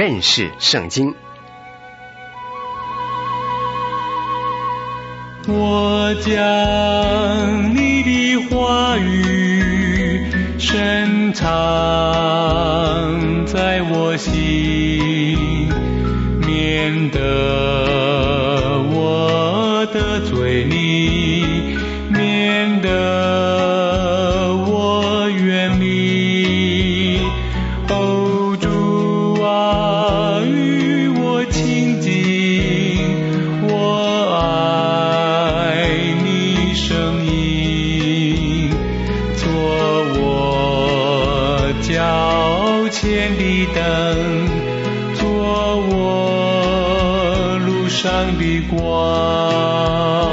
认识圣经。 我将你的话语深藏在我心，免得我得罪你，免得我远离。哦，主啊，与我亲近，我爱你声音，做我脚前的灯，做我路上的光。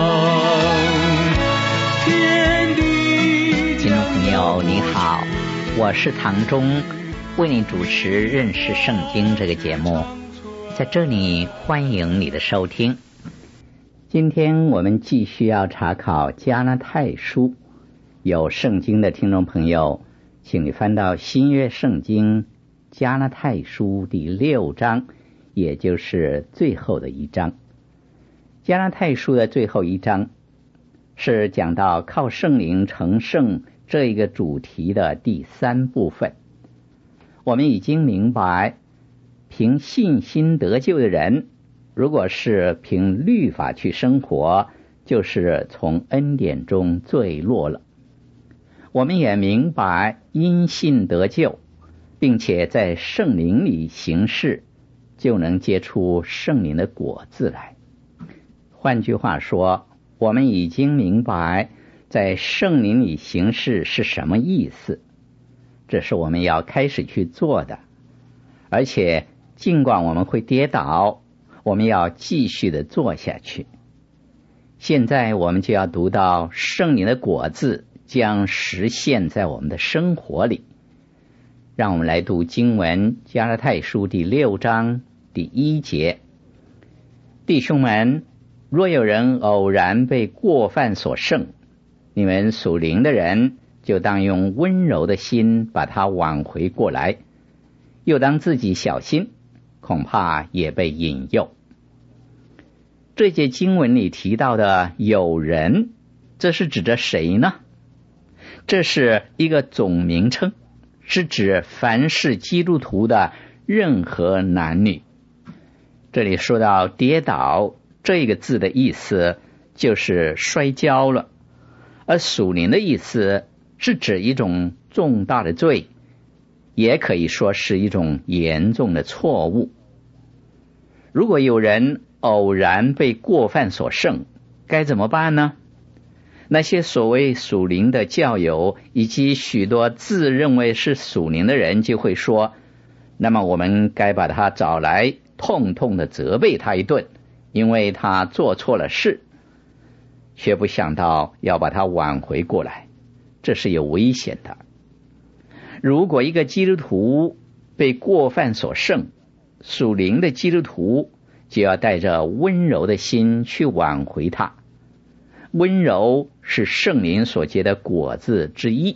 听众朋友你好，我是唐忠，为你主持认识圣经这个节目，在这里欢迎你的收听。今天我们继续要查考加拉太书，有圣经的听众朋友，请你翻到新约圣经加拉太书第6章，也就是最后的一章。加拉太书的最后一章是讲到靠圣灵成圣这一个主题的第3部分。我们已经明白，凭信心得救的人，如果是凭律法去生活，就是从恩典中坠落了。我们也明白，因信得救，并且在圣灵里行事，就能结出圣灵的果子来。换句话说，我们已经明白在圣灵里行事是什么意思，这是我们要开始去做的。而且尽管我们会跌倒，我们要继续的做下去。现在我们就要读到圣灵的果子将实现在我们的生活里。让我们来读经文，加拉太书第6章第1节。弟兄们，若有人偶然被过犯所胜，你们属灵的人就当用温柔的心把他挽回过来，又当自己小心，恐怕也被引诱。这节经文里提到的有人，这是指着谁呢？这是一个总名称，是指凡是基督徒的任何男女。这里说到跌倒这个字的意思就是摔跤了，而属灵的意思是指一种重大的罪，也可以说是一种严重的错误。如果有人偶然被过犯所胜，该怎么办呢？那些所谓属灵的教友以及许多自认为是属灵的人就会说，那么我们该把他找来，痛痛的责备他一顿，因为他做错了事，却不想到要把他挽回过来，这是有危险的。如果一个基督徒被过犯所胜，属灵的基督徒就要带着温柔的心去挽回他。温柔是圣灵所结的果子之一。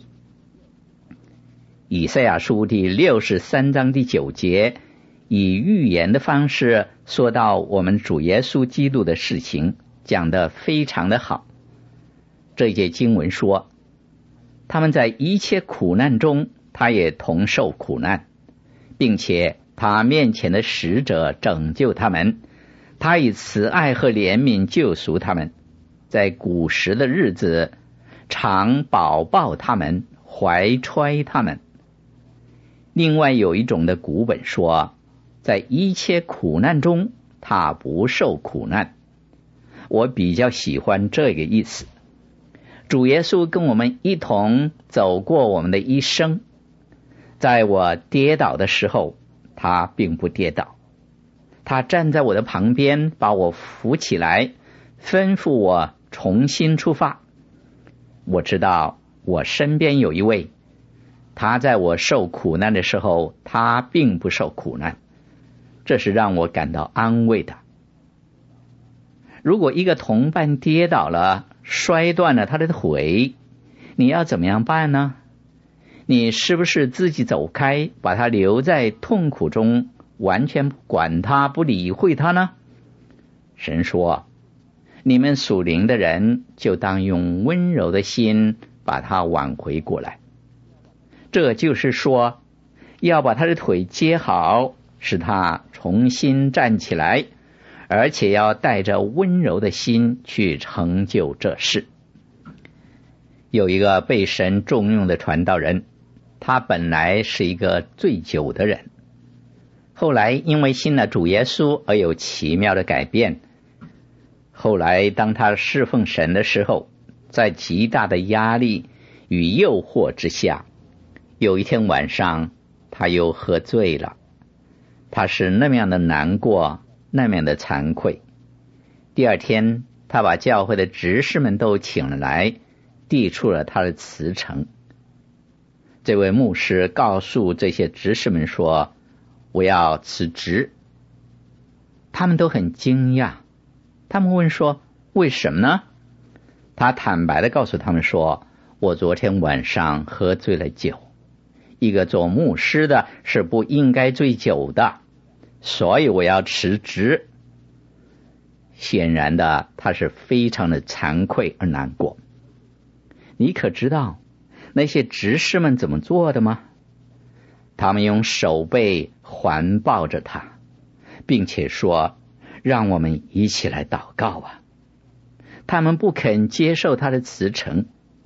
以赛亚书第63章第9节，以预言的方式说到我们主耶稣基督的事情，讲得非常的好。这节经文说，他们在一切苦难中，他也同受苦难，并且他面前的使者拯救他们，他以慈爱和怜悯救赎他们，在古时的日子常保抱他们，怀揣他们。另外有一种的古本说，在一切苦难中他不受苦难。我比较喜欢这个意思。主耶稣跟我们一同走过我们的一生，在我跌倒的时候，他并不跌倒，他站在我的旁边，把我扶起来，吩咐我重新出发。我知道我身边有一位，他在我受苦难的时候，他并不受苦难，这是让我感到安慰的。如果一个同伴跌倒了，摔断了他的腿，你要怎么样办呢？你是不是自己走开，把他留在痛苦中， 完全不管他，不理会他呢？神说，你们属灵的人就当用温柔的心把他挽回过来。这就是说，要把他的腿接好，使他重新站起来，而且要带着温柔的心去成就这事。有一个被神重用的传道人，他本来是一个醉酒的人，后来因为信了主耶稣而有奇妙的改变。后来当他侍奉神的时候，在极大的压力与诱惑之下，有一天晚上他又喝醉了。他是那么样的难过，那么样的惭愧。第二天他把教会的执事们都请了来，递出了他的辞呈。这位牧师告诉这些执事们说，我要辞职。他们都很惊讶，他们问说，为什么呢？他坦白地告诉他们说，我昨天晚上喝醉了酒，一个做牧师的是不应该醉酒的，所以我要辞职。显然的，他是非常的惭愧而难过。你可知道那些执事们怎么做的吗？他们用手背环抱着他，并且说，让我们一起来祷告啊。他们不肯接受他的辞呈。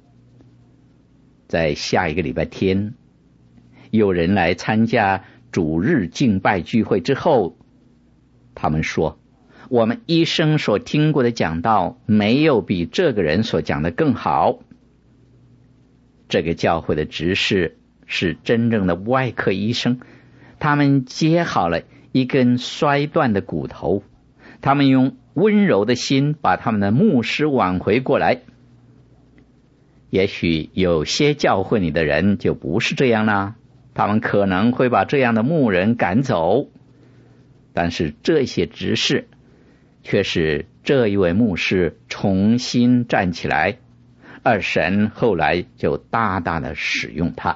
在下一个礼拜天，有人来参加主日敬拜聚会之后，他们说，我们一生所听过的讲道没有比这个人所讲的更好。这个教会的执事是真正的外科医生，他们接好了一根摔断的骨头，他们用温柔的心把他们的牧师挽回过来。也许有些教会里的人就不是这样啦，他们可能会把这样的牧人赶走，但是这些执事却使这一位牧师重新站起来，而神后来就大大的使用他。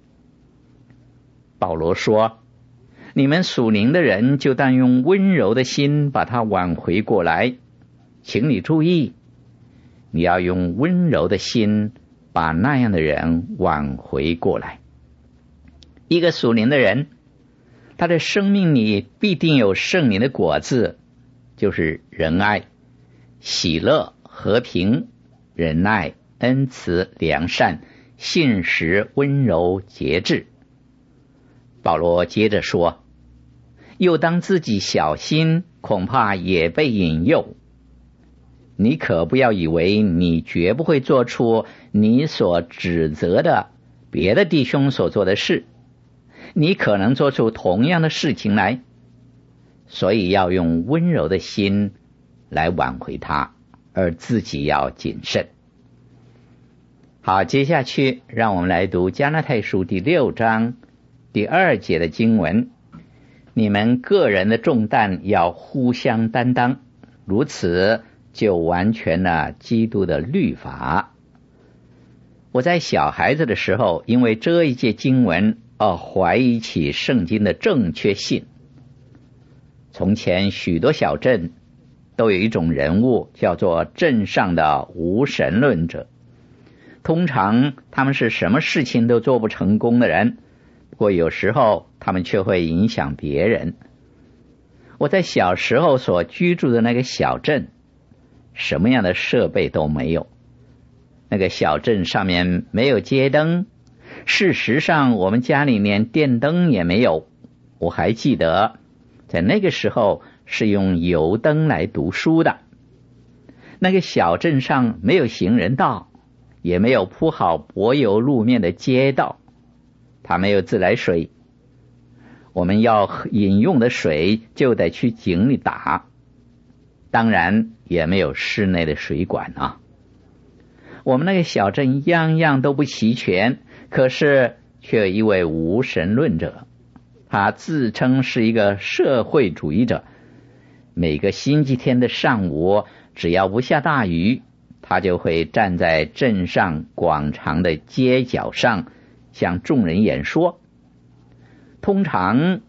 保罗说，你们属灵的人就当用温柔的心把他挽回过来。请你注意，你要用温柔的心把那样的人挽回过来。一个属灵的人，他的生命里必定有圣灵的果子，就是仁爱、喜乐、和平、忍耐、恩慈、良善、信实、温柔、节制。保罗接着说，又当自己小心，恐怕也被引诱。你可不要以为你绝不会做出你所指责的别的弟兄所做的事，你可能做出同样的事情来，所以要用温柔的心来挽回他，而自己要谨慎。好，接下去让我们来读加拉太书第6章第2节的经文。你们个人的重担要互相担当，如此就完全了基督的律法。我在小孩子的时候，因为这一节经文而怀疑起圣经的正确性。从前许多小镇都有一种人物叫做镇上的无神论者，通常他们是什么事情都做不成功的人，不过有时候他们却会影响别人。我在小时候所居住的那个小镇，什么样的设备都没有，那个小镇上面没有街灯，事实上我们家里连电灯也没有。我还记得在那个时候是用油灯来读书的。那个小镇上没有行人道，也没有铺好柏油路面的街道，它没有自来水，我们要饮用的水就得去井里打，当然也没有室内的水管啊。我们那个小镇样样都不齐全，可是却有一位无神论者，他自称是一个社会主义者。每个星期天的上午，只要不下大雨，他就会站在镇上广场的街角上向众人演说。通常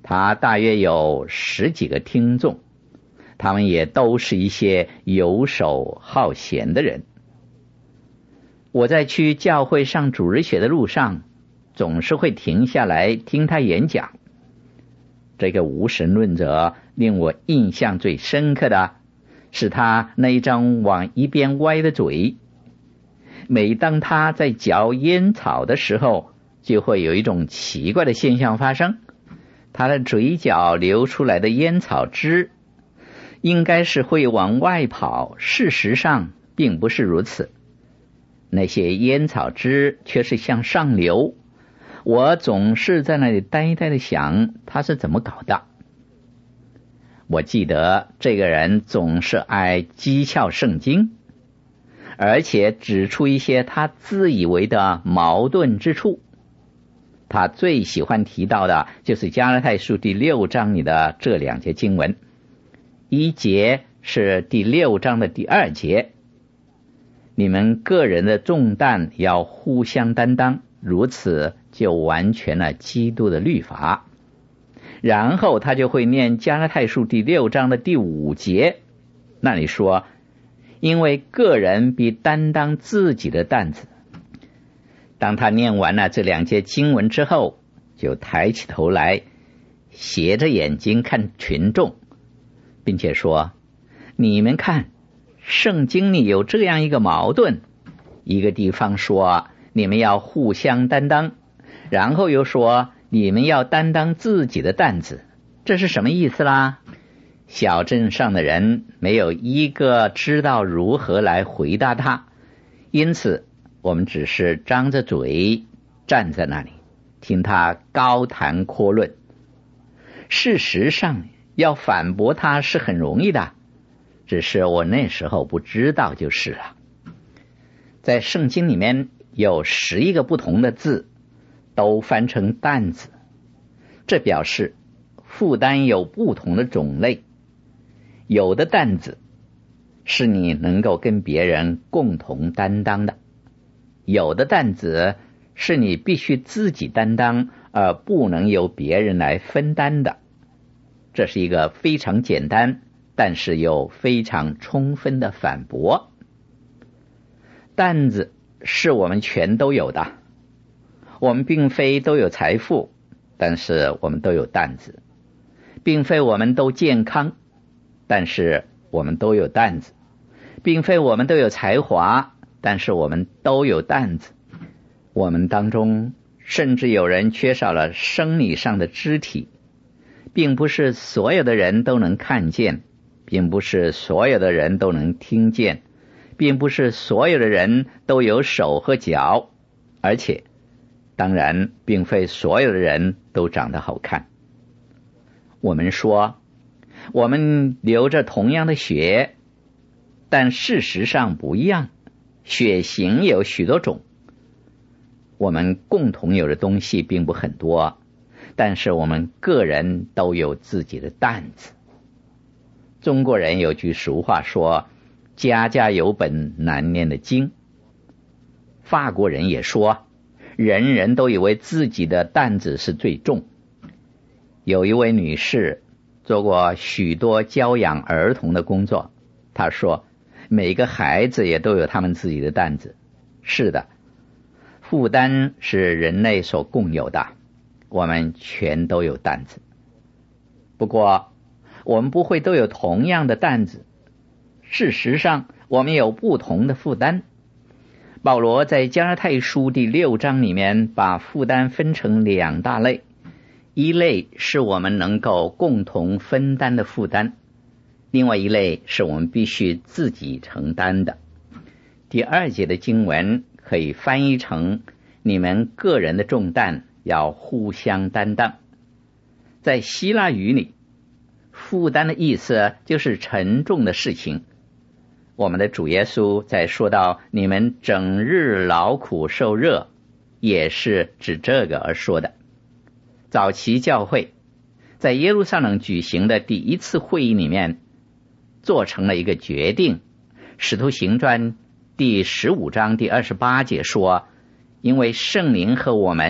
他大约有10几个听众，他们也都是一些游手好闲的人。我在去教会上主日学的路上，总是会停下来听他演讲。这个无神论者令我印象最深刻的是他那一张往一边歪的嘴。每当他在嚼烟草的时候，就会有一种奇怪的现象发生，他的嘴角流出来的烟草汁应该是会往外跑，事实上并不是如此，那些烟草汁却是向上流。我总是在那里呆呆的想，他是怎么搞的。我记得这个人总是爱讥诮圣经，而且指出一些他自以为的矛盾之处。他最喜欢提到的就是加拉太书第6章里的这2节经文，一节是第6章的第2节，你们个人的重担要互相担当，如此就完全了基督的律法。然后他就会念加拉太书第6章的第5节，那里说，因为个人必担当自己的担子。当他念完了这2节经文之后，就抬起头来，斜着眼睛看群众，并且说，你们看，圣经里有这样一个矛盾，一个地方说你们要互相担当，然后又说你们要担当自己的担子，这是什么意思啦？小镇上的人没有一个知道如何来回答他，因此我们只是张着嘴站在那里，听他高谈阔论。事实上要反驳他是很容易的，只是我那时候不知道就是了。在圣经里面有11个不同的字都翻成担子，这表示负担有不同的种类。有的担子是你能够跟别人共同担当的，有的担子是你必须自己担当，而不能由别人来分担的。这是一个非常简单，但是又非常充分的反驳。担子是我们全都有的，我们并非都有财富，但是我们都有担子；并非我们都健康，但是我们都有担子；并非我们都有才华，但是我们都有担子。我们当中甚至有人缺少了生理上的肢体，并不是所有的人都能看见，并不是所有的人都能听见，并不是所有的人都有手和脚，而且当然并非所有的人都长得好看。我们说我们流着同样的血，但事实上不一样，血型有许多种。我们共同有的东西并不很多，但是我们个人都有自己的担子。中国人有句俗话说，家家有本难念的经。法国人也说，人人都以为自己的担子是最重。有一位女士做过许多教养儿童的工作，她说，每个孩子也都有他们自己的担子。是的，负担是人类所共有的，我们全都有担子。不过我们不会都有同样的担子，事实上我们有不同的负担。保罗在加拉太书第6章里面把负担分成2大类，一类是我们能够共同分担的负担，另外一类是我们必须自己承担的。第2节的经文可以翻译成，你们个人的重担要互相担当。在希腊语里，负担的意思就是沉重的事情。我们的主耶稣在说到你们整日劳苦受热，也是指这个而说的。早期教会在耶路撒冷举行的第1次会议里面做成了一个决定，使徒行传第15章第28节说，因为圣灵和我们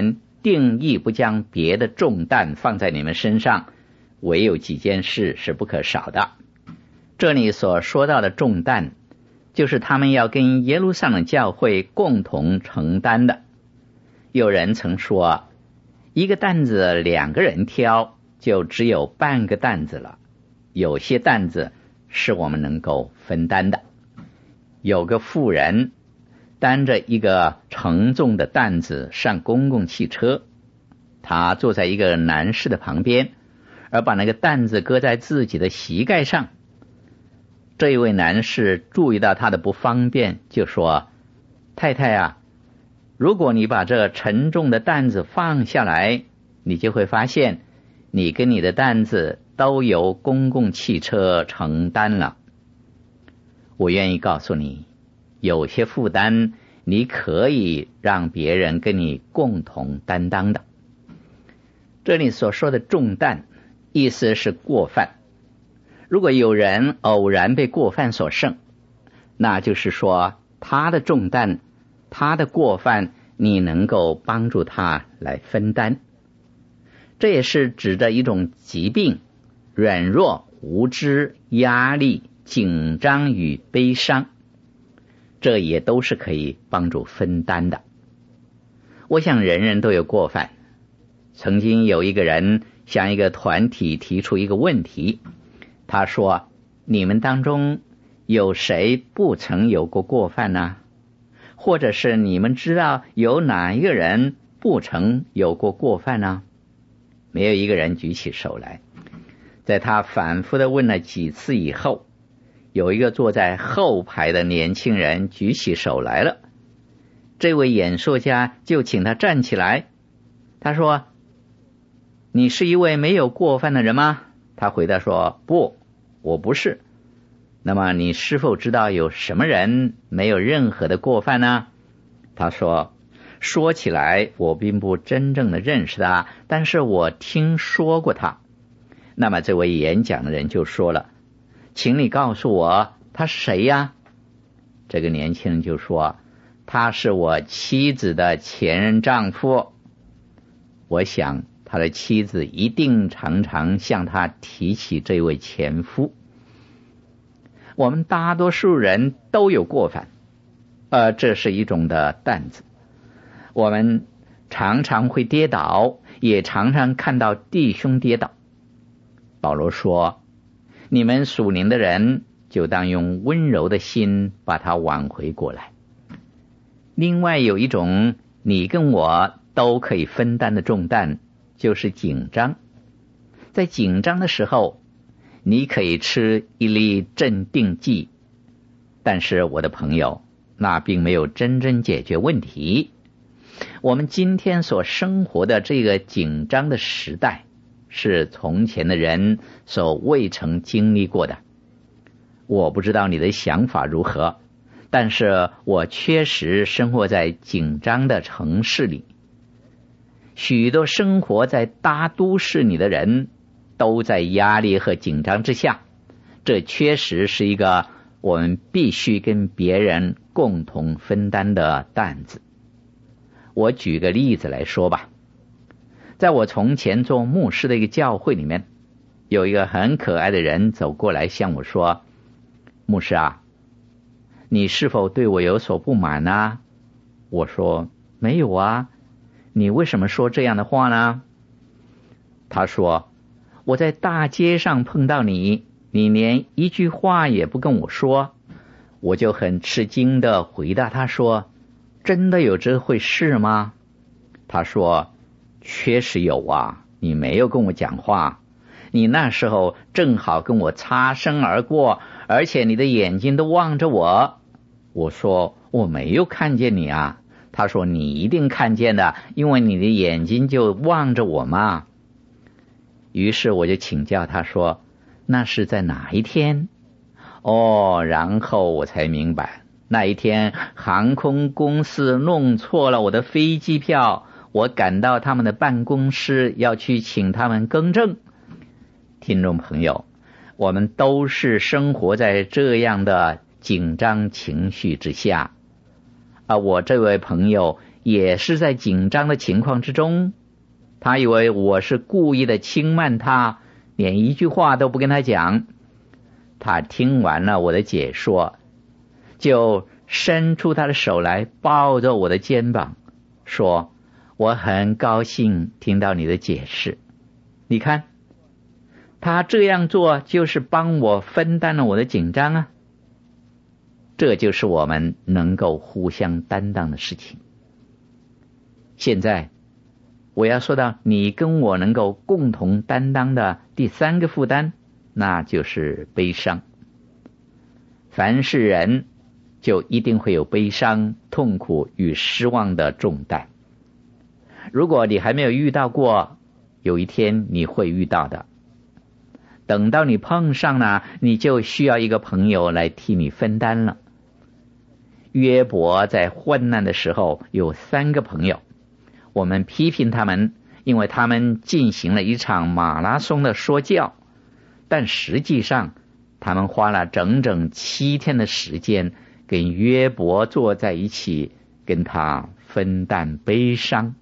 定义不将别的重担放在你们身上，唯有几件事是不可少的。这里所说到的重担，就是他们要跟耶路撒冷教会共同承担的。有人曾说，一个担子2个人挑，就只有半个担子了。有些担子是我们能够分担的。有个妇人担着一个沉重的担子上公共汽车，他坐在一个男士的旁边，而把那个担子搁在自己的膝盖上。这一位男士注意到他的不方便，就说，太太啊，如果你把这沉重的担子放下来，你就会发现你跟你的担子都由公共汽车承担了。我愿意告诉你，有些负担你可以让别人跟你共同担当的。这里所说的重担，意思是过犯。如果有人偶然被过犯所胜，那就是说他的重担，他的过犯，你能够帮助他来分担。这也是指着一种疾病、软弱、无知、压力、紧张与悲伤，这也都是可以帮助分担的。我想人人都有过犯。曾经有一个人向一个团体提出一个问题，他说，你们当中有谁不曾有过过犯呢？或者是你们知道有哪一个人不曾有过过犯呢？没有一个人举起手来。在他反复的问了几次以后，有一个坐在后排的年轻人举起手来了。这位演说家就请他站起来。他说，你是一位没有过犯的人吗？他回答说，不，我不是。那么你是否知道有什么人没有任何的过犯呢？他说，说起来我并不真正的认识他，但是我听说过他。那么这位演讲的人就说了，请你告诉我他是谁呀？这个年轻人就说，他是我妻子的前任丈夫。我想他的妻子一定常常向他提起这位前夫。我们大多数人都有过犯，这是一种的担子。我们常常会跌倒，也常常看到弟兄跌倒。保罗说，你们属灵的人就当用温柔的心把他挽回过来。另外有一种你跟我都可以分担的重担，就是紧张。在紧张的时候，你可以吃一粒镇定剂，但是我的朋友，那并没有真正解决问题。我们今天所生活的这个紧张的时代，是从前的人所未曾经历过的。我不知道你的想法如何，但是我确实生活在紧张的城市里。许多生活在大都市里的人都在压力和紧张之下，这确实是一个我们必须跟别人共同分担的担子。我举个例子来说吧，在我从前做牧师的一个教会里面，有一个很可爱的人走过来向我说，牧师啊，你是否对我有所不满呢？我说，没有啊，你为什么说这样的话呢？他说，我在大街上碰到你，你连一句话也不跟我说。我就很吃惊地回答他说，真的有这回事吗？他说，确实有啊，你没有跟我讲话，你那时候正好跟我擦身而过，而且你的眼睛都望着我。我说，我没有看见你啊。他说，你一定看见的，因为你的眼睛就望着我嘛。于是我就请教他说，那是在哪一天？然后我才明白，那一天航空公司弄错了我的飞机票，我赶到他们的办公室要去请他们更正。听众朋友，我们都是生活在这样的紧张情绪之下，我这位朋友也是在紧张的情况之中，他以为我是故意的轻慢他，连一句话都不跟他讲。他听完了我的解说，就伸出他的手来抱着我的肩膀，说我很高兴听到你的解释。你看，他这样做就是帮我分担了我的紧张啊。这就是我们能够互相担当的事情。现在我要说到你跟我能够共同担当的第三个负担，那就是悲伤。凡是人就一定会有悲伤、痛苦与失望的重担。如果你还没有遇到过，有一天你会遇到的。等到你碰上了，你就需要一个朋友来替你分担了。约伯在患难的时候有3个朋友，我们批评他们，因为他们进行了一场马拉松的说教，但实际上他们花了整整7天的时间跟约伯坐在一起，跟他分担悲伤。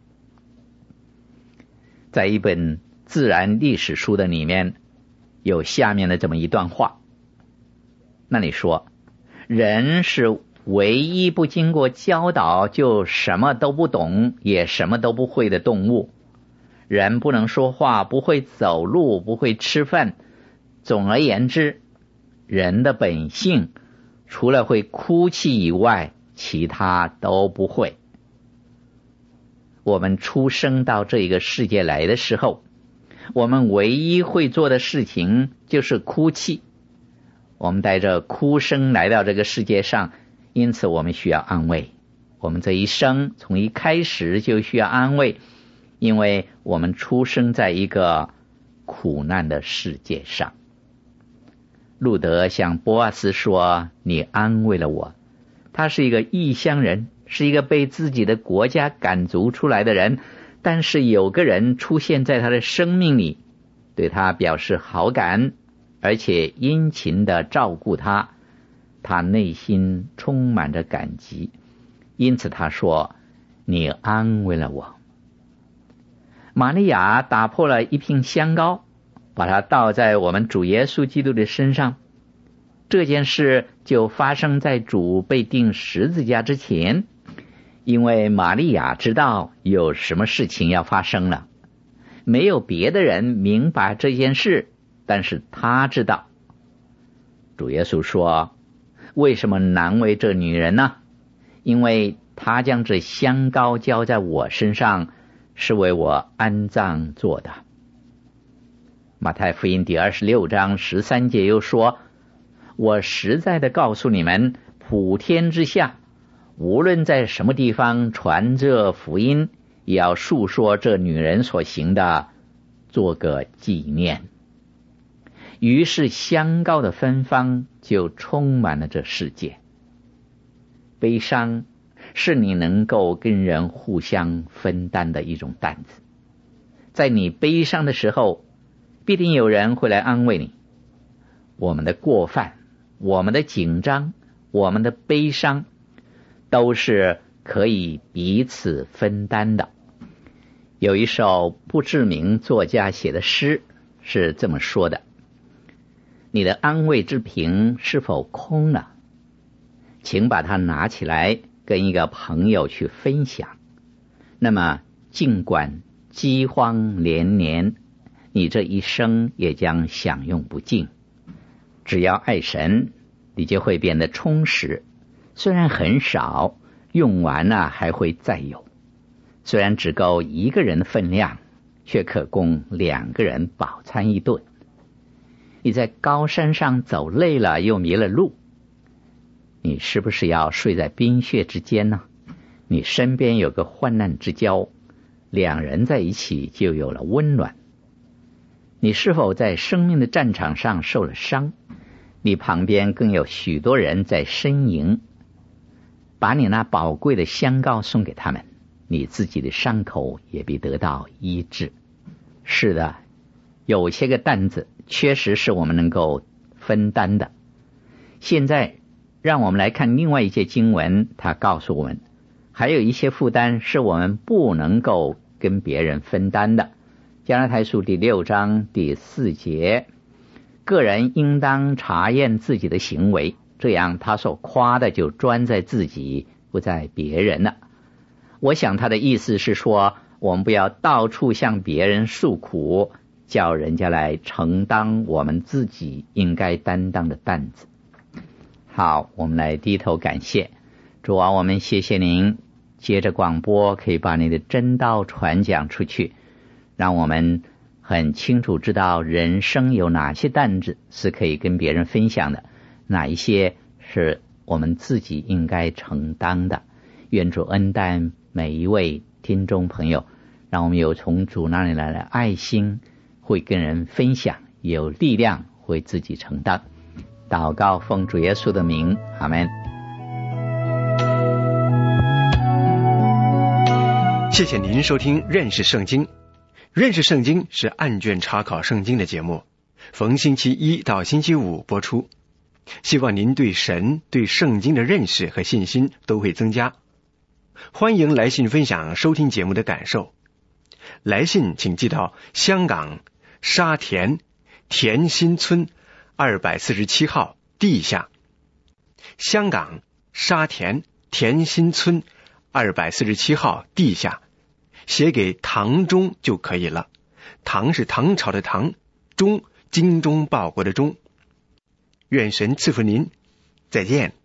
在一本自然历史书的里面有下面的这么一段话，那里说，人是唯一不经过教导就什么都不懂也什么都不会的动物。人不能说话，不会走路，不会吃饭。总而言之，人的本性除了会哭泣以外，其他都不会。我们出生到这个世界来的时候，我们唯一会做的事情就是哭泣。我们带着哭声来到这个世界上，因此我们需要安慰。我们这一生从一开始就需要安慰，因为我们出生在一个苦难的世界上。路德向波阿斯说，你安慰了我。他是一个异乡人，是一个被自己的国家赶逐出来的人，但是有个人出现在他的生命里，对他表示好感，而且殷勤地照顾他，他内心充满着感激，因此他说，你安慰了我。玛利亚打破了一瓶香膏，把它倒在我们主耶稣基督的身上。这件事就发生在主被钉十字架之前，因为玛利亚知道有什么事情要发生了。没有别的人明白这件事，但是他知道。主耶稣说，为什么难为这女人呢？因为她将这香膏浇在我身上，是为我安葬做的。马太福音第26章13节又说，我实在的告诉你们，普天之下，无论在什么地方传这福音，也要述说这女人所行的，做个纪念。于是香膏的芬芳就充满了这世界。悲伤是你能够跟人互相分担的一种担子。在你悲伤的时候，必定有人会来安慰你。我们的过犯，我们的紧张，我们的悲伤，都是可以彼此分担的。有一首不知名作家写的诗是这么说的，你的安慰之瓶是否空了？请把它拿起来跟一个朋友去分享。那么尽管饥荒连连，你这一生也将享用不尽。只要爱神，你就会变得充实，虽然很少，用完了还会再有。虽然只够一个人的分量，却可供2个人饱餐一顿。你在高山上走累了，又迷了路，你是不是要睡在冰穴之间呢？你身边有个患难之交，2人在一起就有了温暖。你是否在生命的战场上受了伤？你旁边更有许多人在呻吟，把你那宝贵的香膏送给他们，你自己的伤口也必得到医治。是的，有些个担子确实是我们能够分担的。现在让我们来看另外一节经文，它告诉我们， 还有一些负担是我们不能够跟别人分担的。加拉太书第6章第4节，个人应当查验自己的行为，这样他所夸的就专在自己，不在别人了。我想他的意思是说，我们不要到处向别人诉苦，叫人家来承担我们自己应该担当的担子。好，我们来低头感谢主啊，我们谢谢您，接着广播可以把你的真道传讲出去，让我们很清楚知道人生有哪些担子是可以跟别人分享的，哪一些是我们自己应该承担的。愿主恩待每一位听众朋友，让我们有从主那里来的爱心，会跟人分享，有力量会自己承担。祷告奉主耶稣的名，阿们。 谢谢您收听认识圣经。认识圣经是按卷查考圣经的节目，逢星期一到星期五播出。希望您对神、对圣经的认识和信心都会增加。欢迎来信分享收听节目的感受。来信请寄到香港沙田田心村247号地下。香港沙田田心村247号地下，写给唐中就可以了。唐是唐朝的唐，中精忠报国的忠。愿神赐福您，再见。